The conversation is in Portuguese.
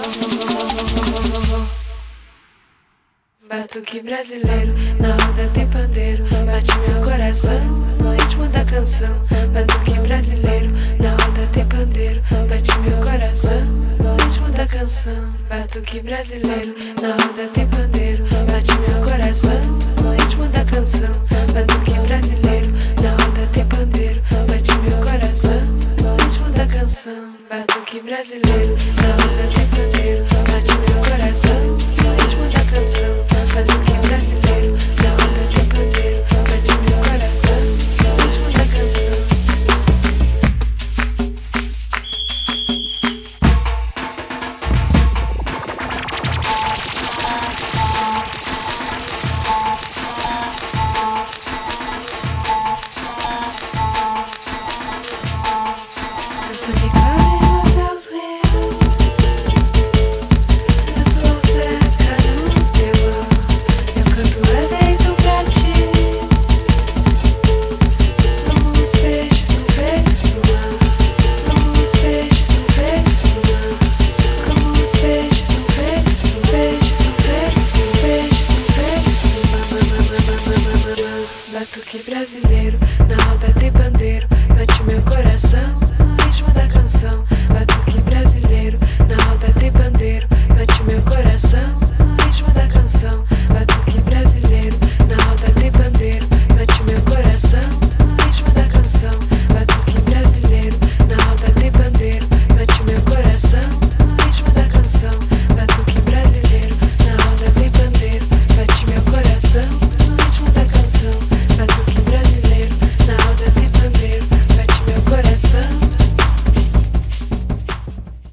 Batuque brasileiro, na roda tem pandeiro. Bate meu coração no ritmo da canção. Batuque brasileiro, na roda tem pandeiro. Bate meu coração no ritmo da canção. Batuque brasileiro, na roda tem pandeiro. Bate meu coração no ritmo da canção. Batuque brasileiro, na roda tem pandeiro. Bate meu coração no ritmo da canção. Batuque brasileiro, na roda tem pandeiro. Bate meu coração no ritmo da canção. Batuque brasileiro.